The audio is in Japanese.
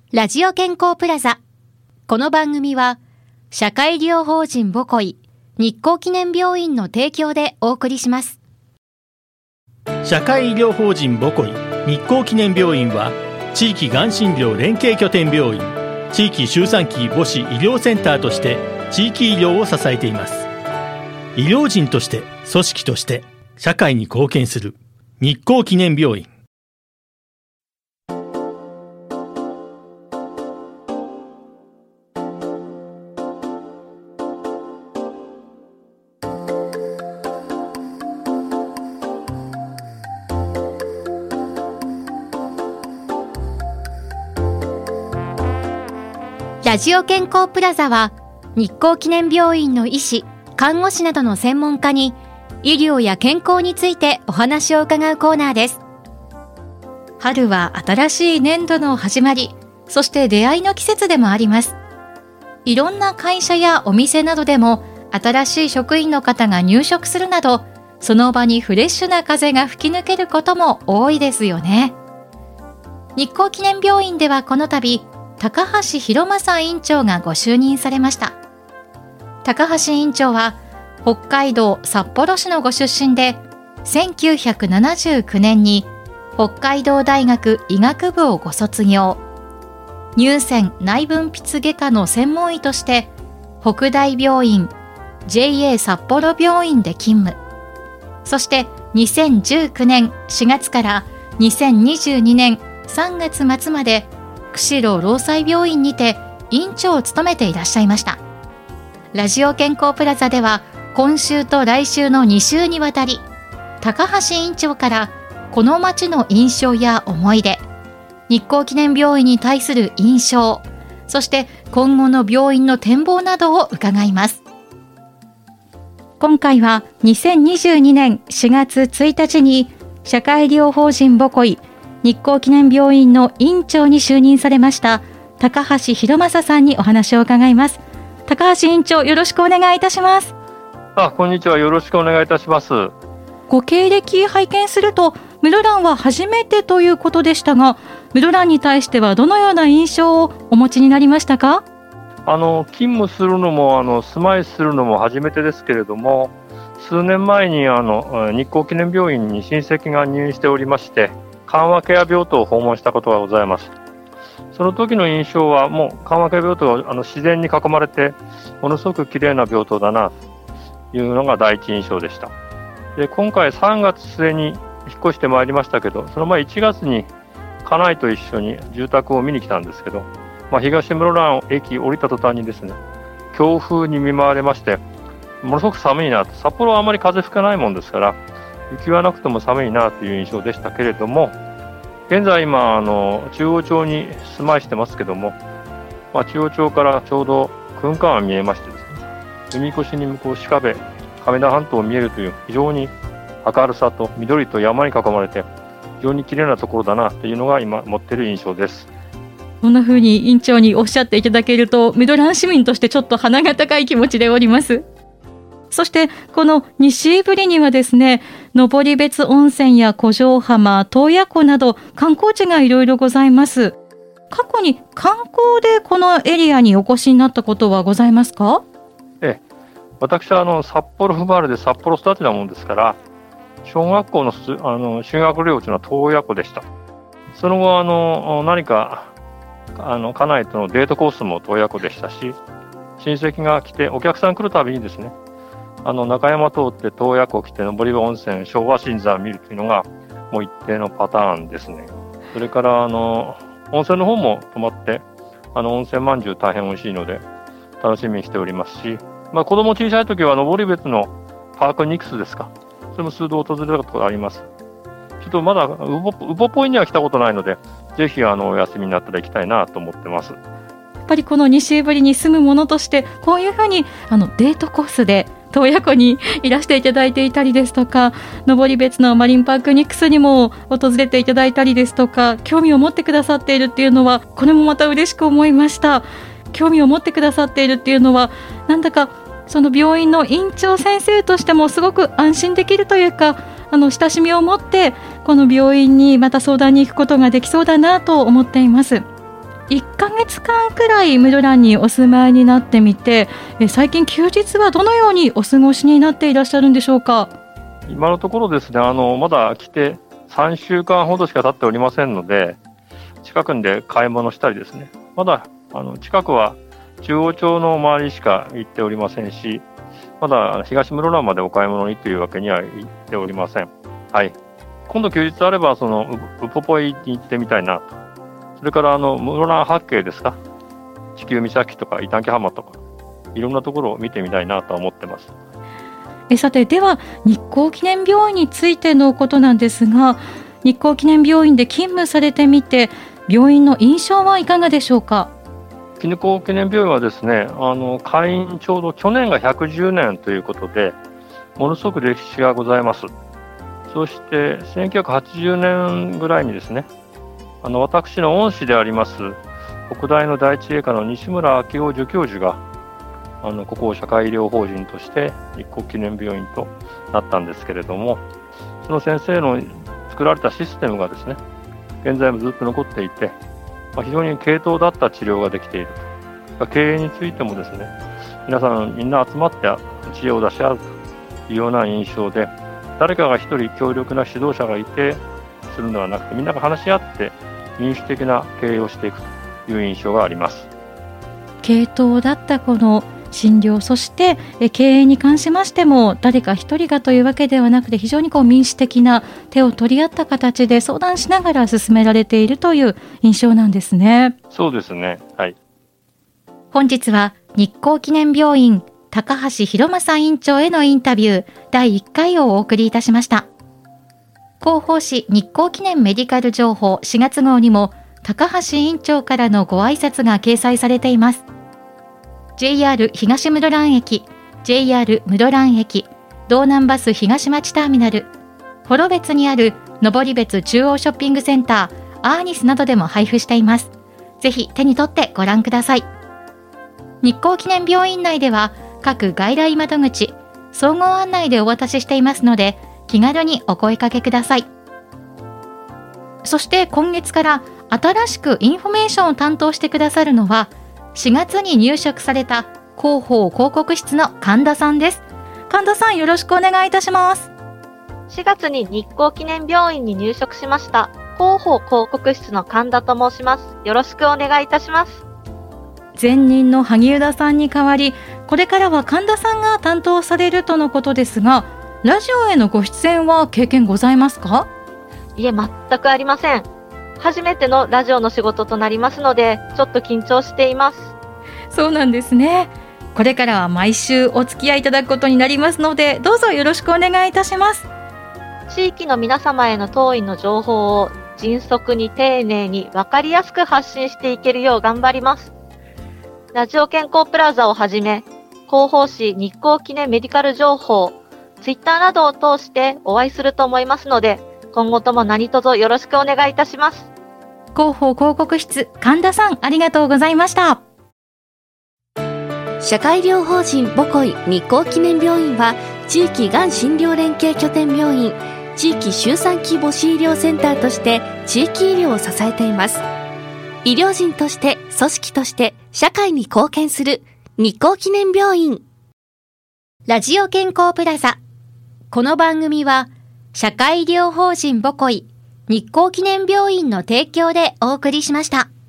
ラジオ健康プラザ。この番組は社会医療法人ボコイ日光記念病院の提供でお送りします。 社会医療法人ボコイ日光記念病院は地域がん診療連携拠点病院、地域周産期母子医療センターとして地域医療を支えています。医療人として組織として社会に貢献する日光記念病院。 ラジオ健康プラザは日光記念病院の医師、看護師などの専門家に医療や健康についてお話を伺うコーナーです。春は新しい年度の始まり、そして出会いの季節でもあります。いろんな会社やお店などでも新しい職員の方が入職するなど、その場にフレッシュな風が吹き抜けることも多いですよね。日光記念病院ではこの度、高橋博正院長がご就任されました。高橋院長は北海道札幌市のご出身で、1979年に北海道大学医学部をご卒業。乳腺内分泌外科の専門医として北大病院、JA 札幌病院で勤務。そして2019年4月から2022年3月末まで釧路労災病院にて院長を務めていらっしゃいました。ラジオ健康プラザでは今週と来週の2週にわたり、高橋院長からこの町の印象や思い出、日光記念病院に対する印象、そして今後の病院の展望などを伺います。今回は2022年4月1日に社会医療法人ボコイ日光記念病院の院長に就任されました高橋博正さんにお話を伺います。高橋院長、よろしくお願いいたします。 こんにちは。よろしくお願いいたします。 ご経歴拝見すると室蘭は初めてということでしたが、室蘭に対してはどのような印象をお持ちになりましたか？ 勤務するのも住まいするのも初めてですけれども、数年前に日光記念病院に親戚が入院しておりまして、緩和ケア病棟を訪問したことがございます。その時の印象は、もう緩和ケア病棟は自然に囲まれてものすごく綺麗な病棟だなというのが第一印象でした。で、今回3月末に引っ越してまいりましたけど、その前1月に家内と一緒に住宅を見に来たんですけど、東室蘭駅降りた途端にですね、強風に見舞われまして、ものすごく寒いなと。札幌はあまり風吹かないもんですから雪はなくても寒いなという印象でしたけれども、現在今中央町に住まいしてますけども、中央町からちょうど噴火が見えましてですね、海越しに向こう鹿部亀田半島を見えるという非常に明るさと緑と山に囲まれて非常に綺麗なところだなというのが今持っている印象です。 こんな風に院長におっしゃっていただけると、室蘭市民としてちょっと鼻が高い気持ちでおります。そしてこの西部里にはですね、登別温泉や古城浜、洞爺湖など観光地がいろいろございます。過去に観光でこのエリアにお越しになったことはございますか？ 私は札幌生まれで札幌育ちなもんですから、小学校の修学旅行というのは洞爺湖でした。その後何か家内とのデートコースも洞爺湖でしたし、親戚が来てお客さん来るたびにですね、中山通って洞爺湖来て登別温泉、昭和新山見るというのがもう一定のパターンですね。それから温泉の方も泊まって、温泉まんじゅう大変美味しいので楽しみにしておりますし、子供小さい時は登別のパークニクスですか、それも数度訪れたことがあります。ちょっとまだウポポイには来たことないので、ぜひお休みになったら行きたいなと思ってます。 やっぱりこの西ぶりに住むものとして、こういうふうにデートコースで洞爺湖にいらしていただいていたりですとか、登別のマリンパークニクスにも訪れていただいたりですとか、興味を持ってくださっているっていうのは、これもまた嬉しく思いました。興味を持ってくださっているっていうのは、なんだかその病院の院長先生としてもすごく安心できるというか、親しみを持ってこの病院にまた相談に行くことができそうだなと思っています。 1ヶ月間くらい室蘭にお住まいになってみて、最近休日はどのようにお過ごしになっていらっしゃるんでしょうか？ 今のところですね、まだ来て3週間ほどしか経っておりませんので、近くで買い物したりですね、まだ近くは中央町の周りしか行っておりませんし、まだ東室蘭までお買い物にというわけには行っておりません。はい。今度休日あれば、ウポポイに行ってみたいなと。それから室蘭八景ですか、地球岬とか伊丹浜とか、いろんなところを見てみたいなと思ってます。 さて、では日光記念病院についてのことなんですが、日光記念病院で勤務されてみて、病院の印象はいかがでしょうか？ 日光記念病院はですね、開院ちょうど去年が110年ということで、ものすごく歴史がございます。そして1980年ぐらいにですね、私の恩師であります北大の第一医科の西村明夫助教授がここを社会医療法人として日光記念病院となったんですけれども、その先生の作られたシステムがですね、現在もずっと残っていて、非常に軽当だった治療ができていると。経営についてもですね、皆さんみんな集まって知恵を出し合うというような印象で、誰かが一人強力な指導者がいてするのではなくて、みんなが話し合って民主的な経営をしていくという印象があります。 軽当だったこの診療、そして経営に関しましても誰か一人がというわけではなくて、非常に民主的な手を取り合った形で相談しながら進められているという印象なんですね。 そうですね。はい。 本日は日光記念病院高橋博正院長へのインタビュー第1回をお送りいたしました。広報誌日光記念メディカル情報4月号にも高橋院長からのご挨拶が掲載されています。JR 東室蘭駅、JR 室蘭駅、道南バス東町ターミナル、幌別にある登別中央ショッピングセンター、アーニスなどでも配布しています。ぜひ手に取ってご覧ください。日光記念病院内では各外来窓口、総合案内でお渡ししていますので、気軽にお声かけください。そして今月から新しくインフォメーションを担当してくださるのは、4月に入職された広報広告室の神田さんです。神田さん、よろしくお願いいたします。 4月に日光記念病院に入職しました広報広告室の神田と申します。よろしくお願いいたします。 前任の萩生田さんに代わり、これからは神田さんが担当されるとのことですが、ラジオへのご出演は経験ございますか？ いえ、全くありません。初めてのラジオの仕事となりますので、ちょっと緊張しています。 そうなんですね。これからは毎週お付き合いいただくことになりますので、どうぞよろしくお願いいたします。 地域の皆様への当院の情報を迅速に丁寧に分かりやすく発信していけるよう頑張ります。ラジオ健康プラザをはじめ、広報誌日光記念メディカル情報、ツイッターなどを通してお会いすると思いますので、今後とも何卒よろしくお願いいたします。 広報広告室神田さん、ありがとうございました。 社会医療法人ボコイ日光記念病院は、地域がん診療連携拠点病院、地域周産期母子医療センターとして地域医療を支えています。医療人として、組織として社会に貢献する日光記念病院。 ラジオ健康プラザ。この番組は社会医療法人ボコイ日光記念病院の提供でお送りしました。